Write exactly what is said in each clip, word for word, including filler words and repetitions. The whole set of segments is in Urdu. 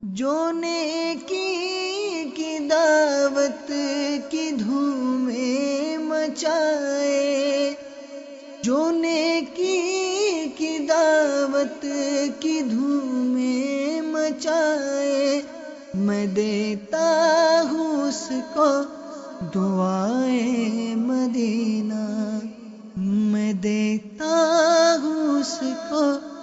جو نیکی کی دعوت کی دھومیں مچائے، جو نیکی کی دعوت کی دھومیں مچائے، میں دیتا ہوں اس کو دعائے مدینہ، میں دیتا ہوں اس کو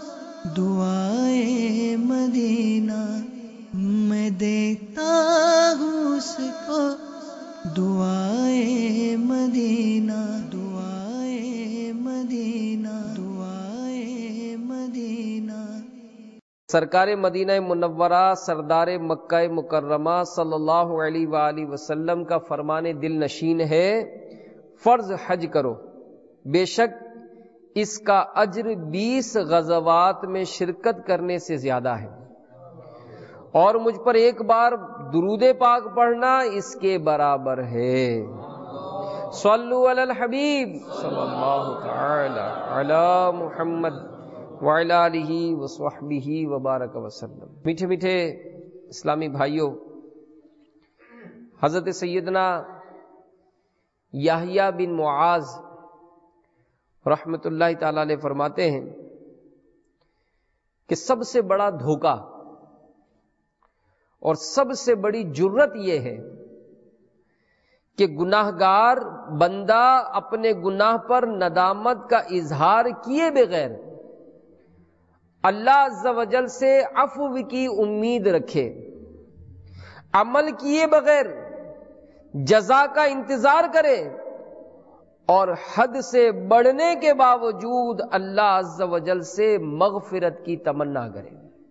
دعائے مدینہ، میں دیتا ہوں اس کو دعائے مدینہ، دعائے مدینہ، دعائے مدینہ۔ سرکار مدینہ منورہ سردار مکہ مکرمہ صلی اللہ علیہ وآلہ وسلم کا فرمان دل نشین ہے، فرض حج کرو، بے شک اس کا اجر بیس غزوات میں شرکت کرنے سے زیادہ ہے، اور مجھ پر ایک بار درود پاک پڑھنا اس کے برابر ہے۔ صلو علی الحبیب صلی اللہ تعالی علی محمد وعلی آلہ وصحبہ وبارک وسلم۔ میٹھے میٹھے اسلامی بھائیوں، حضرت سیدنا یحییٰ بن معاذ رحمت اللہ تعالی علیہ فرماتے ہیں کہ سب سے بڑا دھوکہ اور سب سے بڑی جرت یہ ہے کہ گناہگار بندہ اپنے گناہ پر ندامت کا اظہار کیے بغیر اللہ عز و جل سے عفو کی امید رکھے، عمل کیے بغیر جزا کا انتظار کرے، اور حد سے بڑھنے کے باوجود اللہ عز و جل سے مغفرت کی تمنا کرے۔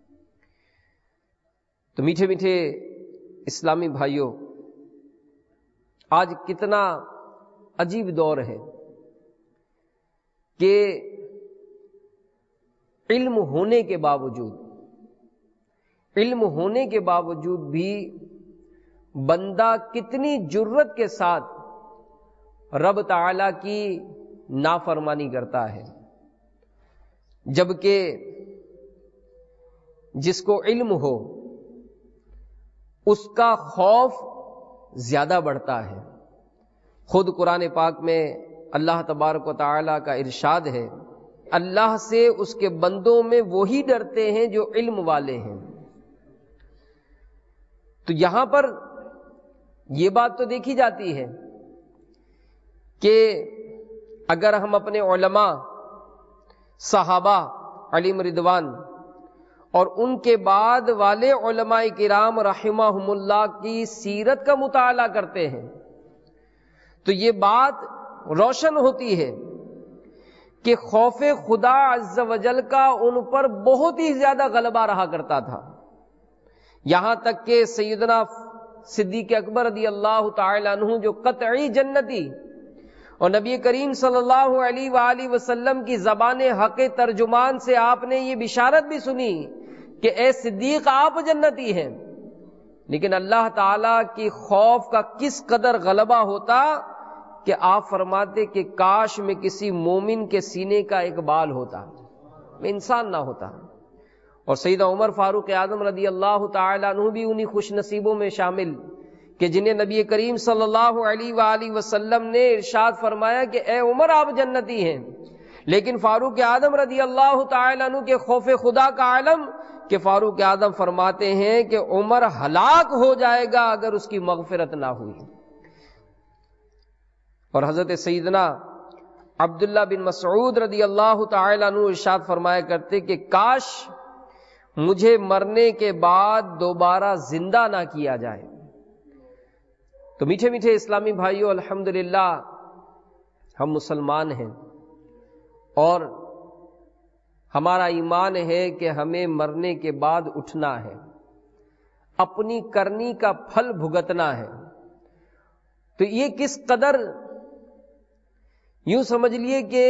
تو میٹھے میٹھے اسلامی بھائیوں، آج کتنا عجیب دور ہے کہ علم ہونے کے باوجود علم ہونے کے باوجود بھی بندہ کتنی جرت کے ساتھ رب تعالی کی نافرمانی کرتا ہے، جبکہ جس کو علم ہو اس کا خوف زیادہ بڑھتا ہے۔ خود قرآن پاک میں اللہ تبارک و تعالی کا ارشاد ہے، اللہ سے اس کے بندوں میں وہی ڈرتے ہیں جو علم والے ہیں۔ تو یہاں پر یہ بات تو دیکھی جاتی ہے کہ اگر ہم اپنے علماء، صحابہ علیہم رضوان اور ان کے بعد والے علماء کرام رحمہم اللہ کی سیرت کا مطالعہ کرتے ہیں تو یہ بات روشن ہوتی ہے کہ خوف خدا عز و جل کا ان پر بہت ہی زیادہ غلبہ رہا کرتا تھا، یہاں تک کہ سیدنا صدیق اکبر رضی اللہ تعالی عنہ جو قطعی جنتی اور نبی کریم صلی اللہ علیہ وآلہ وسلم کی زبان حق ترجمان سے آپ نے یہ بشارت بھی سنی کہ اے صدیق آپ جنتی ہیں، لیکن اللہ تعالی کی خوف کا کس قدر غلبہ ہوتا کہ آپ فرماتے کہ کاش میں کسی مومن کے سینے کا ایک بال ہوتا، میں انسان نہ ہوتا۔ اور سیدنا عمر فاروق اعظم رضی اللہ تعالی عنہ بھی انہی خوش نصیبوں میں شامل کہ جنہیں نبی کریم صلی اللہ علیہ وآلہ وسلم نے ارشاد فرمایا کہ اے عمر آپ جنتی ہیں، لیکن فاروق اعظم رضی اللہ تعالی عنہ کے خوف خدا کا علم کہ فاروق اعظم فرماتے ہیں کہ عمر ہلاک ہو جائے گا اگر اس کی مغفرت نہ ہوئی۔ اور حضرت سیدنا عبداللہ بن مسعود رضی اللہ تعالی عنہ ارشاد فرمایا کرتے کہ کاش مجھے مرنے کے بعد دوبارہ زندہ نہ کیا جائے۔ تو میٹھے میٹھے اسلامی بھائیوں، الحمدللہ ہم مسلمان ہیں اور ہمارا ایمان ہے کہ ہمیں مرنے کے بعد اٹھنا ہے، اپنی کرنی کا پھل بھگتنا ہے۔ تو یہ کس قدر یوں سمجھ لیے کہ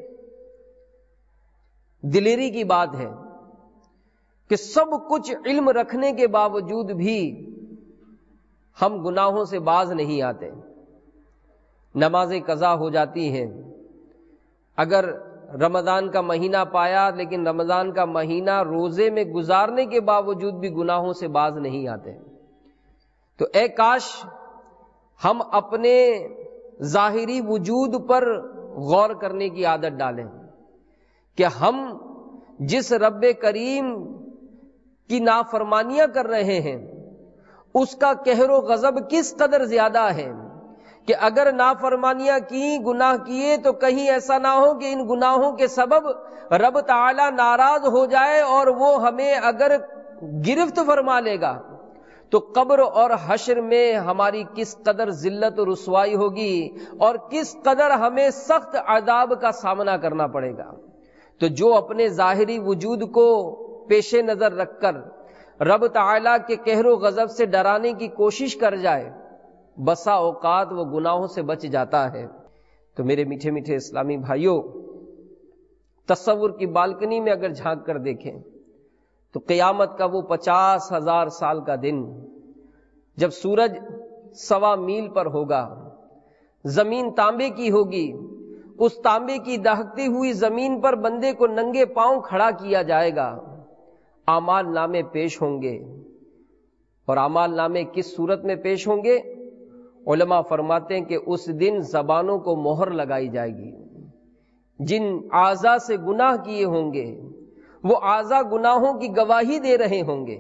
دلیری کی بات ہے کہ سب کچھ علم رکھنے کے باوجود بھی ہم گناہوں سے باز نہیں آتے، نمازیں قضا ہو جاتی ہیں، اگر رمضان کا مہینہ پایا لیکن رمضان کا مہینہ روزے میں گزارنے کے باوجود بھی گناہوں سے باز نہیں آتے. تو اے کاش ہم اپنے ظاہری وجود پر غور کرنے کی عادت ڈالیں کہ ہم جس رب کریم کی نافرمانیاں کر رہے ہیں اس کا قہر و غضب کس قدر زیادہ ہے کہ اگر نافرمانیاں کی، گناہ کیے، تو کہیں ایسا نہ ہو کہ ان گناہوں کے سبب رب تعالی ناراض ہو جائے اور وہ ہمیں اگر گرفت فرما لے گا تو قبر اور حشر میں ہماری کس قدر ذلت و رسوائی ہوگی اور کس قدر ہمیں سخت عذاب کا سامنا کرنا پڑے گا. تو جو اپنے ظاہری وجود کو پیش نظر رکھ کر رب تعالیٰ کے قہر و غضب سے ڈرانے کی کوشش کر جائے بسا اوقات وہ گناہوں سے بچ جاتا ہے. تو میرے میٹھے میٹھے اسلامی بھائیوں، تصور کی بالکنی میں اگر جھانک کر دیکھیں تو قیامت کا وہ پچاس ہزار سال کا دن جب سورج سوا میل پر ہوگا، زمین تانبے کی ہوگی، اس تانبے کی دہکتی ہوئی زمین پر بندے کو ننگے پاؤں کھڑا کیا جائے گا، اعمال نامے پیش ہوں گے. اور اعمال نامے کس صورت میں پیش ہوں گے؟ علماء فرماتے ہیں کہ اس دن زبانوں کو مہر لگائی جائے گی. جن اعضاء سے گناہ کیے ہوں گے وہ اعضاء گناہوں کی گواہی دے رہے ہوں گے.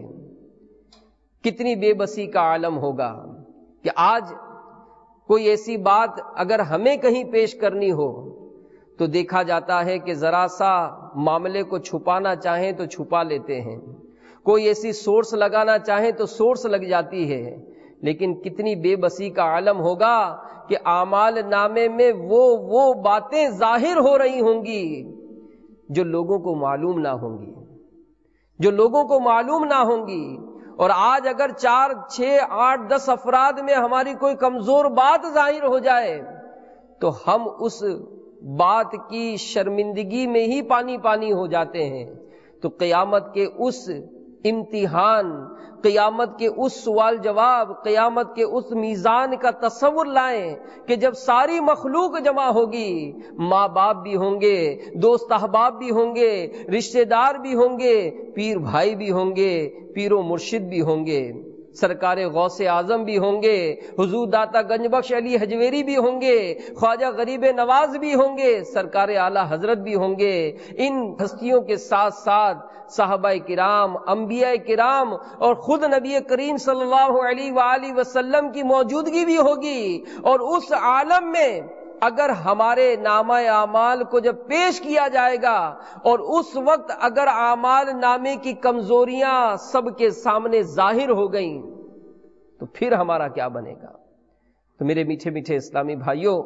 کتنی بے بسی کا عالم ہوگا کہ آج کوئی ایسی بات اگر ہمیں کہیں پیش کرنی ہو تو دیکھا جاتا ہے کہ ذرا سا معاملے کو چھپانا چاہیں تو چھپا لیتے ہیں، کوئی ایسی سورس لگانا چاہیں تو سورس لگ جاتی ہے. لیکن کتنی بے بسی کا عالم ہوگا کہ اعمال نامے میں وہ وہ باتیں ظاہر ہو رہی ہوں گی جو لوگوں کو معلوم نہ ہوں گی جو لوگوں کو معلوم نہ ہوں گی. اور آج اگر چار چھ آٹھ دس افراد میں ہماری کوئی کمزور بات ظاہر ہو جائے تو ہم اس بات کی شرمندگی میں ہی پانی پانی ہو جاتے ہیں. تو قیامت کے اس امتحان، قیامت کے اس سوال جواب، قیامت کے اس میزان کا تصور لائیں کہ جب ساری مخلوق جمع ہوگی، ماں باپ بھی ہوں گے، دوست احباب بھی ہوں گے، رشتہ دار بھی ہوں گے، پیر بھائی بھی ہوں گے، پیر و مرشد بھی ہوں گے، سرکار غوث اعظم بھی ہوں گے، حضور داتا گنج بخش علی حجویری بھی ہوں گے، خواجہ غریب نواز بھی ہوں گے، سرکار اعلی حضرت بھی ہوں گے. ان ہستیوں کے ساتھ ساتھ صحابہ کرام، انبیاء کرام اور خود نبی کریم صلی اللہ علیہ وآلہ وسلم کی موجودگی بھی ہوگی. اور اس عالم میں اگر ہمارے نامہ اعمال کو جب پیش کیا جائے گا اور اس وقت اگر اعمال نامے کی کمزوریاں سب کے سامنے ظاہر ہو گئیں تو پھر ہمارا کیا بنے گا؟ تو میرے میٹھے میٹھے اسلامی بھائیوں،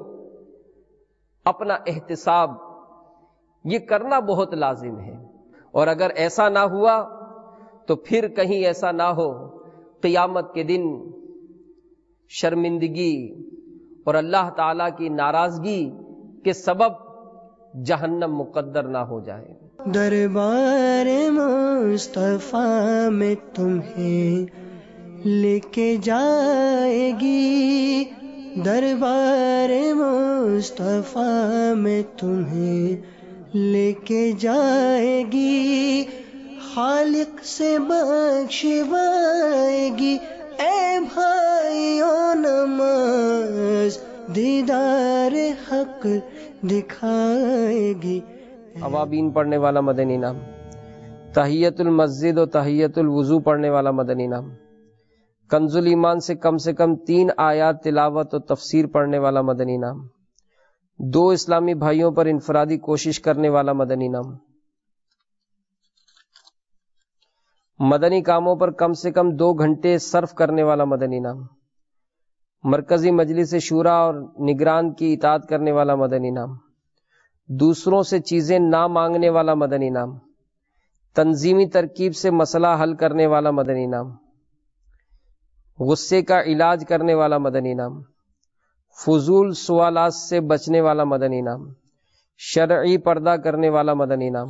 اپنا احتساب یہ کرنا بہت لازم ہے. اور اگر ایسا نہ ہوا تو پھر کہیں ایسا نہ ہو قیامت کے دن شرمندگی اور اللہ تعالی کی ناراضگی کے سبب جہنم مقدر نہ ہو جائے. دربار مصطفیٰ میں تمہیں لے کے جائے گی، دربار مصطفیٰ میں تمہیں لے کے جائے گی، خالق سے بخشوائے گی. اے بھائیوں نماز دیدار حق دکھائے گی. اوابین پڑھنے والا مدنی نام، تحیت المسجد و تحیت الوضو پڑھنے والا مدنی نام، کنز الایمان سے کم سے کم تین آیات تلاوت و تفسیر پڑھنے والا مدنی نام، دو اسلامی بھائیوں پر انفرادی کوشش کرنے والا مدنی نام، مدنی کاموں پر کم سے کم دو گھنٹے صرف کرنے والا مدنی نام، مرکزی مجلس شورا اور نگران کی اطاعت کرنے والا مدنی نام، دوسروں سے چیزیں نہ مانگنے والا مدنی نام، تنظیمی ترکیب سے مسئلہ حل کرنے والا مدنی نام، غصے کا علاج کرنے والا مدنی نام، فضول سوالات سے بچنے والا مدنی نام، شرعی پردہ کرنے والا مدنی نام،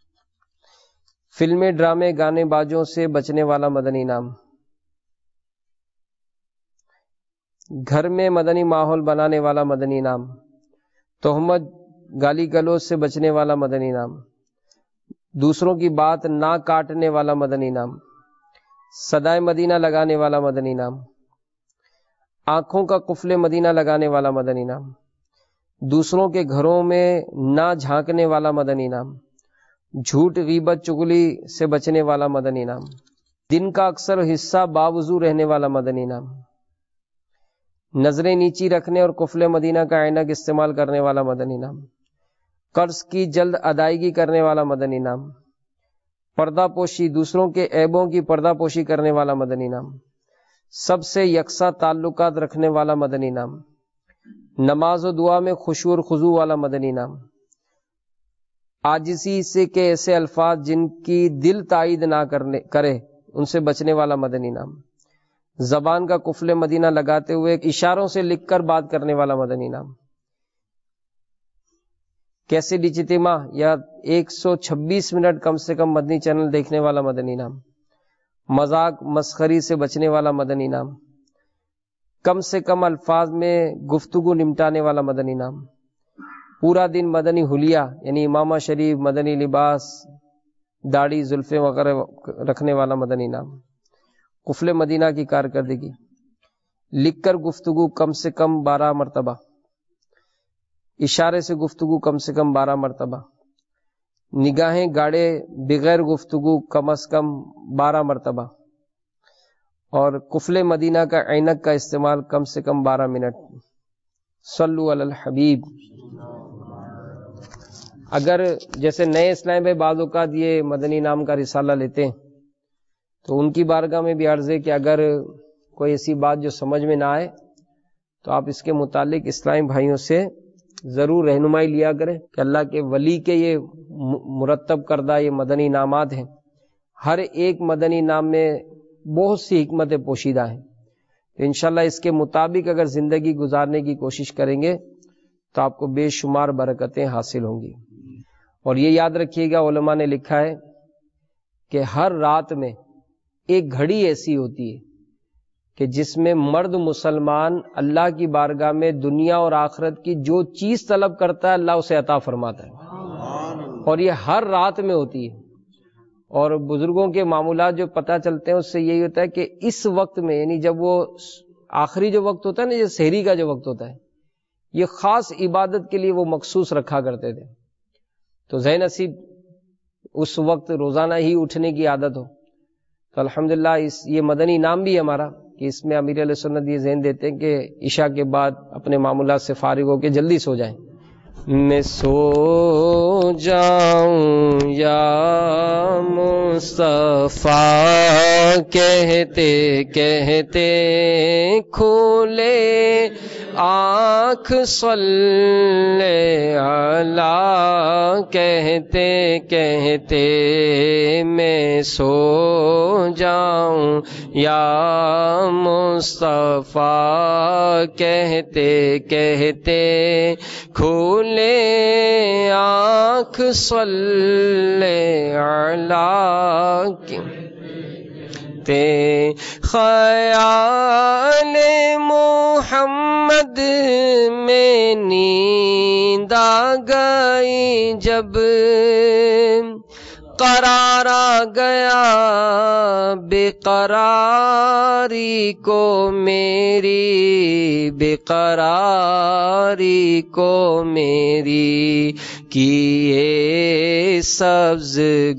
فلمیں ڈرامے گانے باجوں سے بچنے والا مدنی نام، گھر میں مدنی ماحول بنانے والا مدنی نام، تہمت گالی گلوچ سے بچنے والا مدنی نام، دوسروں کی بات نہ کاٹنے والا مدنی نام، صدائے مدینہ لگانے والا مدنی نام، آنکھوں کا قفل مدینہ لگانے والا مدنی نام، دوسروں کے گھروں میں نہ جھانکنے والا مدنی نام، جھوٹ غیبت چغلی سے بچنے والا مدنی نام، دن کا اکثر حصہ باوضو رہنے والا مدنی نام، نظریں نیچی رکھنے اور قفل مدینہ کا عینک استعمال کرنے والا مدنی نام، قرض کی جلد ادائیگی کرنے والا مدنی نام، پردہ پوشی دوسروں کے عیبوں کی پردہ پوشی کرنے والا مدنی نام، سب سے یکساں تعلقات رکھنے والا مدنی نام، نماز و دعا میں خشوع اور خضوع والا مدنی نام، عاجزی سے کے ایسے الفاظ جن کی دل تائید نہ کرنے کرے ان سے بچنے والا مدنی نام، زبان کا قفل مدینہ لگاتے ہوئے اشاروں سے لکھ کر بات کرنے والا مدنی نام، کیسے اجتماع یا ایک سو چھبیس منٹ کم سے کم مدنی چینل دیکھنے والا مدنی نام، مذاق مسخری سے بچنے والا مدنی نام، کم سے کم الفاظ میں گفتگو نمٹانے والا مدنی نام، پورا دن مدنی حلیہ یعنی امامہ شریف، مدنی لباس، داڑھی زلفیں وغیرہ رکھنے والا مدنی نام، قفل مدینہ کی کارکردگی، لکھ کر گفتگو کم سے کم بارہ مرتبہ، اشارے سے گفتگو کم سے کم بارہ مرتبہ، نگاہیں گاڑے بغیر گفتگو کم از کم بارہ مرتبہ، اور قفل مدینہ کا عینک کا استعمال کم سے کم بارہ منٹ۔ صلو علی الحبیب۔ اگر جیسے نئے اسلام بھائی بعض اوقات یہ مدنی نام کا رسالہ لیتے ہیں تو ان کی بارگاہ میں بھی عرض ہے کہ اگر کوئی ایسی بات جو سمجھ میں نہ آئے تو آپ اس کے متعلق اسلامی بھائیوں سے ضرور رہنمائی لیا کریں کہ اللہ کے ولی کے یہ مرتب کردہ یہ مدنی نامات ہیں، ہر ایک مدنی نام میں بہت سی حکمتیں پوشیدہ ہیں، تو انشاءاللہ اس کے مطابق اگر زندگی گزارنے کی کوشش کریں گے تو آپ کو بے شمار برکتیں حاصل ہوں گی۔ اور یہ یاد رکھیے گا، علماء نے لکھا ہے کہ ہر رات میں ایک گھڑی ایسی ہوتی ہے کہ جس میں مرد مسلمان اللہ کی بارگاہ میں دنیا اور آخرت کی جو چیز طلب کرتا ہے اللہ اسے عطا فرماتا ہے، اور یہ ہر رات میں ہوتی ہے۔ اور بزرگوں کے معمولات جو پتہ چلتے ہیں اس سے یہی ہوتا ہے کہ اس وقت میں یعنی جب وہ آخری جو وقت ہوتا ہے نا، جو سحری کا جو وقت ہوتا ہے، یہ خاص عبادت کے لیے وہ مخصوص رکھا کرتے تھے، تو ذہ نصیب اس وقت روزانہ ہی اٹھنے کی عادت ہو تو الحمدللہ اس یہ مدنی نام بھی ہمارا کہ اس میں امیر علیہ سنت یہ ذہن دیتے ہیں کہ عشاء کے بعد اپنے معمولات سے فارغ ہو کے جلدی سو جائیں۔ میں سو جاؤں یا مصطفیٰ کہتے کہتے کھولے آنکھ صلی علی کہتے کہتے میں سو جاؤں یا مصطفیٰ کہتے کہتے کھولے آنکھ صلی علی تے خیال محمد میں نیند آ گئی جب قرار آ گیا بے قراری کو میری، بے قراری کو میری، کیے سبز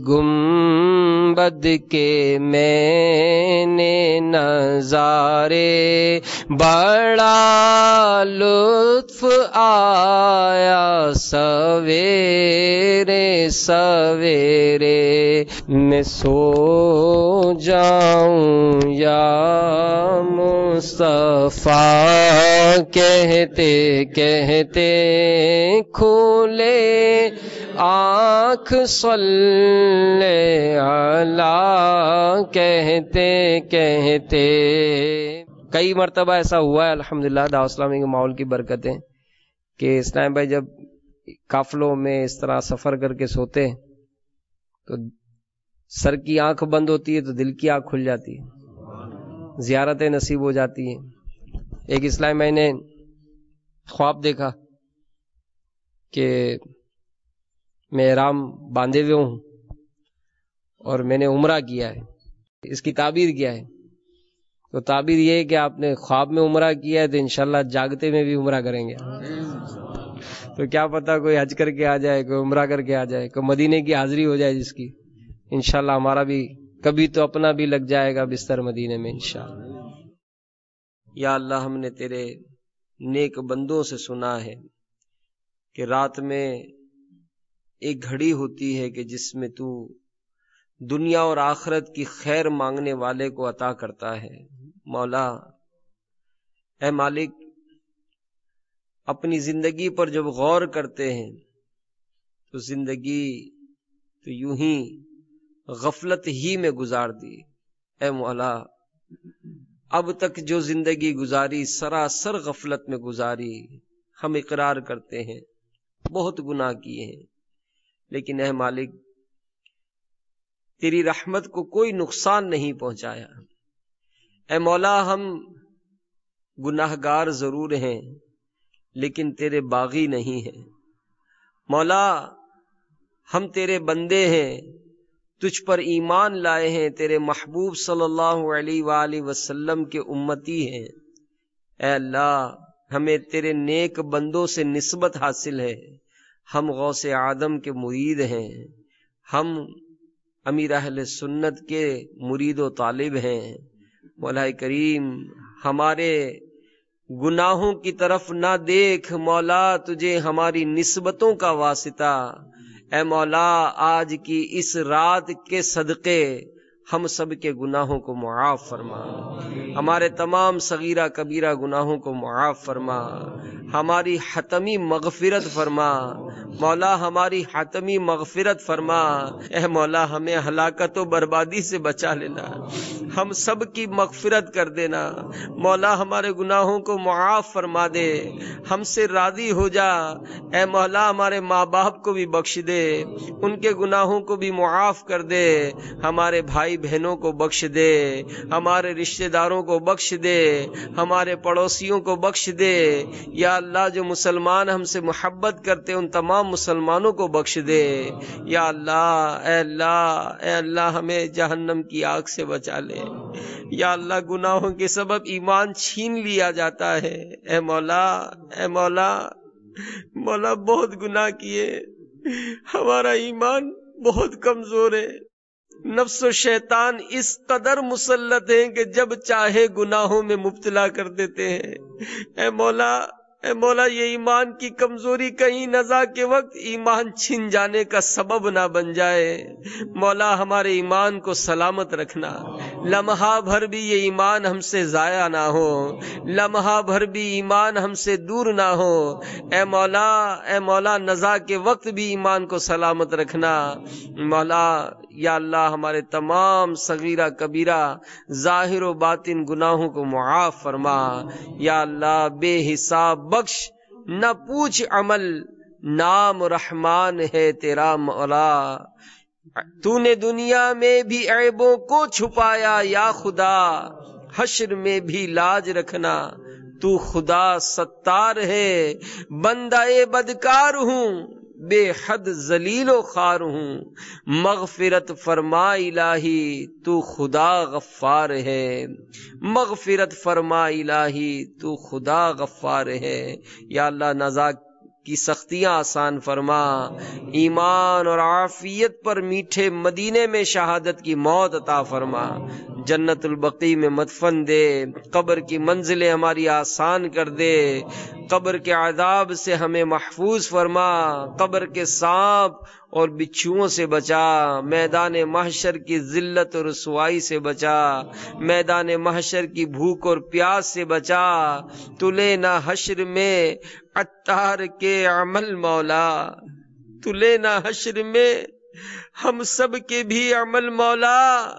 گنبد کے میں نے نظارے، بڑا لطف آیا سویرے سویرے میں سو جاؤں یا مصطفیٰ کہتے کہتے کھولے آنکھ صلی علی کہتے کہتے۔ کئی مرتبہ ایسا ہوا ہے الحمدللہ دعوت اسلامی کے ماحول کی برکتیں کہ اسلام بھائی جب قافلوں میں اس طرح سفر کر کے سوتے ہیں تو سر کی آنکھ بند ہوتی ہے تو دل کی آنکھ کھل جاتی ہے، زیارتیں نصیب ہو جاتی ہیں۔ ایک اسلام بھائی نے خواب دیکھا کہ میں احرام باندھے ہوئے ہوں اور میں نے عمرہ کیا ہے. اس کی تعبیر کیا ہے؟ تو تعبیر یہ ہے کہ آپ نے خواب میں عمرہ کیا ہے تو انشاءاللہ جاگتے میں بھی عمرہ کریں گے. تو کیا پتا کوئی حج کر کے آ جائے، کوئی عمرہ کر کے آ جائے، کوئی مدینے کی حاضری ہو جائے جس کی. انشاءاللہ ہمارا بھی کبھی تو اپنا بھی لگ جائے گا بستر مدینے میں انشاءاللہ. یا اللہ، ہم نے تیرے نیک بندوں سے سنا ہے کہ رات میں ایک گھڑی ہوتی ہے کہ جس میں تو دنیا اور آخرت کی خیر مانگنے والے کو عطا کرتا ہے. مولا اے مالک، اپنی زندگی پر جب غور کرتے ہیں تو زندگی تو یوں ہی غفلت ہی میں گزار دی. اے مولا، اب تک جو زندگی گزاری سراسر غفلت میں گزاری. ہم اقرار کرتے ہیں بہت گناہ کیے ہیں، لیکن اے مالک تیری رحمت کو کوئی نقصان نہیں پہنچایا. اے مولا، ہم گناہگار ضرور ہیں لیکن تیرے باغی نہیں ہیں. مولا، ہم تیرے بندے ہیں، تجھ پر ایمان لائے ہیں، تیرے محبوب صلی اللہ علیہ وآلہ وسلم کے امتی ہیں. اے اللہ، ہمیں تیرے نیک بندوں سے نسبت حاصل ہے. ہم غوث آدم کے مرید ہیں، ہم امیر اہل سنت کے مرید و طالب ہیں. مولا کریم، ہمارے گناہوں کی طرف نہ دیکھ مولا، تجھے ہماری نسبتوں کا واسطہ. اے مولا، آج کی اس رات کے صدقے ہم سب کے گناہوں کو معاف فرما، ہمارے تمام صغیرہ کبیرہ گناہوں کو معاف فرما، ہماری حتمی مغفرت فرما. مولا، ہماری حتمی مغفرت فرما. اے مولا، ہمیں ہلاکت و بربادی سے بچا لینا، ہم سب کی مغفرت کر دینا. مولا، ہمارے گناہوں کو معاف فرما دے، ہم سے راضی ہو جا. اے مولا، ہمارے ماں باپ کو بھی بخش دے، ان کے گناہوں کو بھی معاف کر دے. ہمارے بھائی بہنوں کو بخش دے، ہمارے رشتہ داروں کو بخش دے، ہمارے پڑوسیوں کو بخش دے. یا اللہ، جو مسلمان ہم سے محبت کرتے ان تمام مسلمانوں کو بخش دے. یا اللہ، اے اللہ، اے اللہ، ہمیں جہنم کی آگ سے بچا لے. یا اللہ، گناہوں کے سبب ایمان چھین لیا جاتا ہے. اے مولا، اے مولا، مولا بہت گناہ کیے، ہمارا ایمان بہت کمزور ہے. نفس و شیطان اس قدر مسلط ہیں کہ جب چاہے گناہوں میں مبتلا کر دیتے ہیں. اے مولا، اے مولا، یہ ایمان کی کمزوری کہیں نزا کے وقت ایمان چھن جانے کا سبب نہ بن جائے. مولا، ہمارے ایمان کو سلامت رکھنا، لمحہ بھر بھی یہ ایمان ہم سے ضائع نہ ہو، لمحہ بھر بھی ایمان ہم سے دور نہ ہو. اے مولا، اے مولا، نزا کے وقت بھی ایمان کو سلامت رکھنا. مولا، یا اللہ، ہمارے تمام صغیرہ کبیرہ ظاہر و باطن گناہوں کو معاف فرما. یا اللہ، بے حساب بخش، نہ پوچھ عمل، نام رحمان ہے تیرا مولا. تو نے دنیا میں بھی عیبوں کو چھپایا یا خدا، حشر میں بھی لاج رکھنا. تو خدا ستار ہے، بندہ بدکار ہوں، بے حد ذلیل و خوار ہوں. مغفرت فرما الہی، تو خدا غفار ہے. مغفرت فرما الہی، تو خدا غفار ہے. یا اللہ، نزا کی سختیاں آسان فرما، ایمان اور عافیت پر میٹھے مدینے میں شہادت کی موت عطا فرما. جنت البقیع میں مدفن دے، قبر کی منزلیں ہماری آسان کر دے، قبر کے عذاب سے ہمیں محفوظ فرما، قبر کے سانپ اور بچھوؤں سے بچا، میدان محشر کی ذلت اور رسوائی سے بچا، میدان محشر کی بھوک اور پیاس سے بچا. تو لینا حشر میں عطار کے عمل مولا، تو لینا حشر میں ہم سب کے بھی عمل مولا.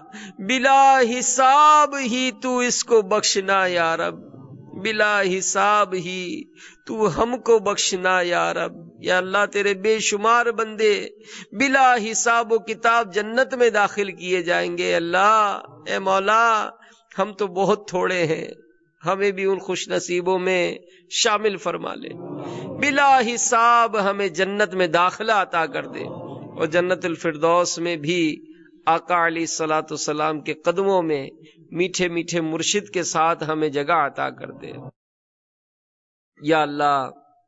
بلا حساب ہی تو اس کو بخشنا یا رب، بلا حساب ہی تو ہم کو بخشنا یا رب. یا اللہ، تیرے بے شمار بندے بلا حساب و کتاب جنت میں داخل کیے جائیں گے. اللہ، اے مولا، ہم تو بہت تھوڑے ہیں، ہمیں بھی ان خوش نصیبوں میں شامل فرما لے، بلا حساب ہمیں جنت میں داخلہ عطا کر دے، اور جنت الفردوس میں بھی آقا علیہ الصلوۃ والسلام کے قدموں میں میٹھے میٹھے مرشد کے ساتھ ہمیں جگہ عطا کر دے۔ یا اللہ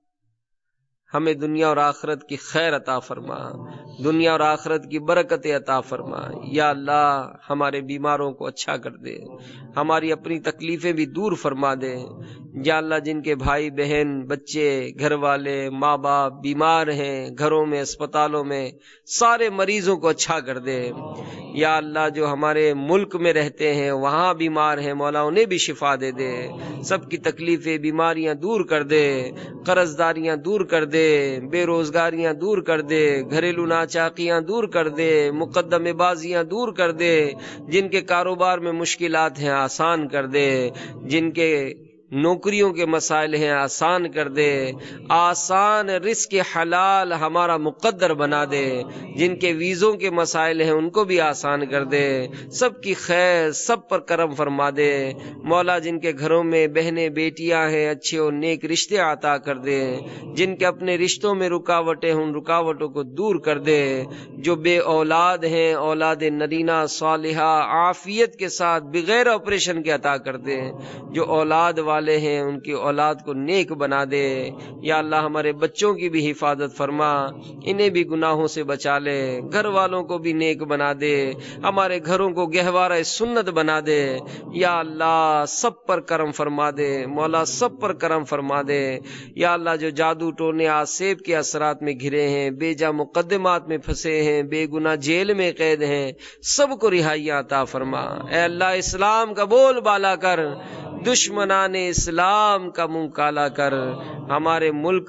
ہمیں دنیا اور آخرت کی خیر عطا فرما، دنیا اور آخرت کی برکت عطا فرما۔ یا اللہ ہمارے بیماروں کو اچھا کر دے، ہماری اپنی تکلیفیں بھی دور فرما دے۔ یا اللہ جن کے بھائی بہن بچے گھر والے ماں باپ بیمار ہیں، گھروں میں اسپتالوں میں سارے مریضوں کو اچھا کر دے۔ یا اللہ جو ہمارے ملک میں رہتے ہیں وہاں بیمار ہیں، مولا انہیں بھی شفا دے دے، سب کی تکلیفیں بیماریاں دور کر دے، قرض داریاں دور کر دے، بے روزگاریاں دور کر دے، گھریلو ناچاکیاں دور کر دے، مقدمے بازیاں دور کر دے، جن کے کاروبار میں مشکلات ہیں آسان کر دے، جن کے نوکریوں کے مسائل ہیں آسان کر دے، آسان رزق حلال ہمارا مقدر بنا دے، جن کے ویزوں کے مسائل ہیں ان کو بھی آسان کر دے، سب کی خیر سب پر کرم فرما دے۔ مولا جن کے گھروں میں بہنیں بیٹیاں ہیں اچھے اور نیک رشتے عطا کر دے، جن کے اپنے رشتوں میں رکاوٹیں ہیں ان رکاوٹوں کو دور کر دے، جو بے اولاد ہیں اولاد نرینہ صالحہ عافیت کے ساتھ بغیر آپریشن کے عطا کر دے، جو اولاد والے ہیں ان کی اولاد کو نیک بنا دے۔ یا اللہ ہمارے بچوں کی بھی حفاظت فرما، انہیں بھی گناہوں سے بچا لے، گھر والوں کو بھی نیک بنا دے، ہمارے گھروں کو گہوارہ سنت بنا دے۔ یا اللہ سب پر کرم فرما دے، مولا سب پر کرم فرما دے۔ یا اللہ جو جادو ٹونے آسیب کے اثرات میں گھرے ہیں، بے جا مقدمات میں پھنسے ہیں، بے گناہ جیل میں قید ہیں، سب کو رہائی عطا فرما۔ اے اللہ اسلام کا بول بالا کر، دشمنان اسلام کا منہ کالا کر، ہمارے ملک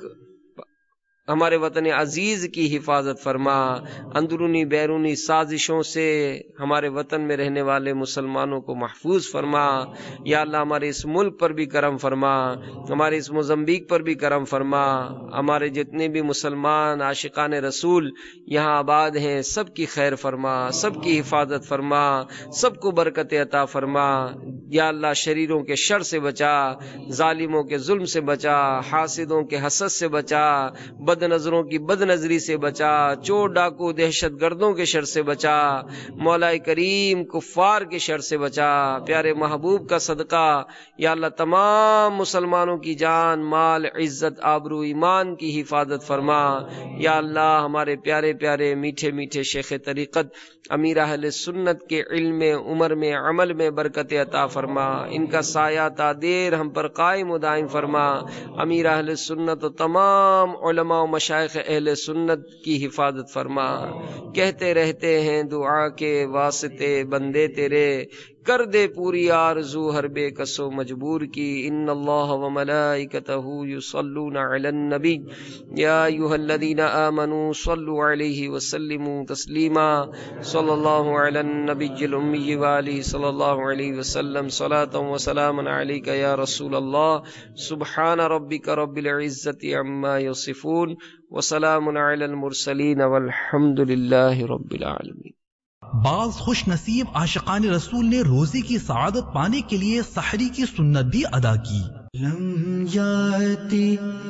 ہمارے وطن عزیز کی حفاظت فرما، اندرونی بیرونی سازشوں سے ہمارے وطن میں رہنے والے مسلمانوں کو محفوظ فرما۔ یا اللہ ہمارے اس ملک پر بھی کرم فرما، ہمارے اس موزمبیق پر بھی کرم فرما، ہمارے جتنے بھی مسلمان عاشقان رسول یہاں آباد ہیں سب کی خیر فرما، سب کی حفاظت فرما، سب کو برکت عطا فرما۔ یا اللہ شریروں کے شر سے بچا، ظالموں کے ظلم سے بچا، حاسدوں کے حسد سے بچا، بد نظروں کی بد نظری سے بچا، چور ڈاکو دہشت گردوں کے شر سے بچا، مولا کریم کفار کے شر سے بچا۔ پیارے محبوب کا صدقہ یا اللہ تمام مسلمانوں کی جان مال عزت آبرو ایمان کی حفاظت فرما۔ یا اللہ ہمارے پیارے پیارے میٹھے میٹھے شیخ طریقت امیر اہل سنت کے علم عمر میں عمل میں برکت عطا فرما، ان کا سایہ تا دیر ہم پر قائم و دائم فرما۔ امیر اہل سنت و تمام علماء و مشائخ اہل سنت کی حفاظت فرما۔ کہتے رہتے ہیں دعا کے واسطے بندے تیرے، کر دے پوری آرزو ہر بے کس و مجبور کی۔ ان اللہ و ملائکتہ یصلون علی النبی یا ایھا الذین آمنوا صلوا علیہ وسلموا تسلیما۔ صلی اللہ علی النبی الامی وآلہ صلی اللہ علیہ وسلم، صلاۃ و سلام علیک یا رسول اللہ۔ سبحان ربک رب العزۃ عما یصفون وسلام علی المرسلین والحمد للہ رب العالمین۔ بعض خوش نصیب عاشقان رسول نے روزے کی سعادت پانے کے لیے سحری کی سنت بھی ادا کی۔ لم یاتی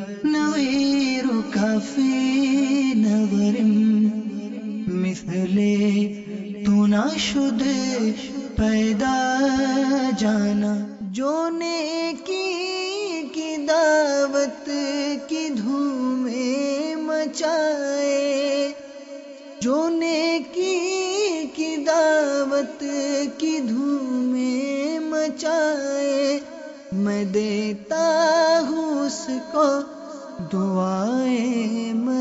نغیرک فی نظر مثل تو نہ شد پیدا جانا، جو نیکی کی دعوت کی دھوم مچائے، جو نیکی کی دعوت کی دھوم مچائے، میں دیتا ہوں اس کو دعائیں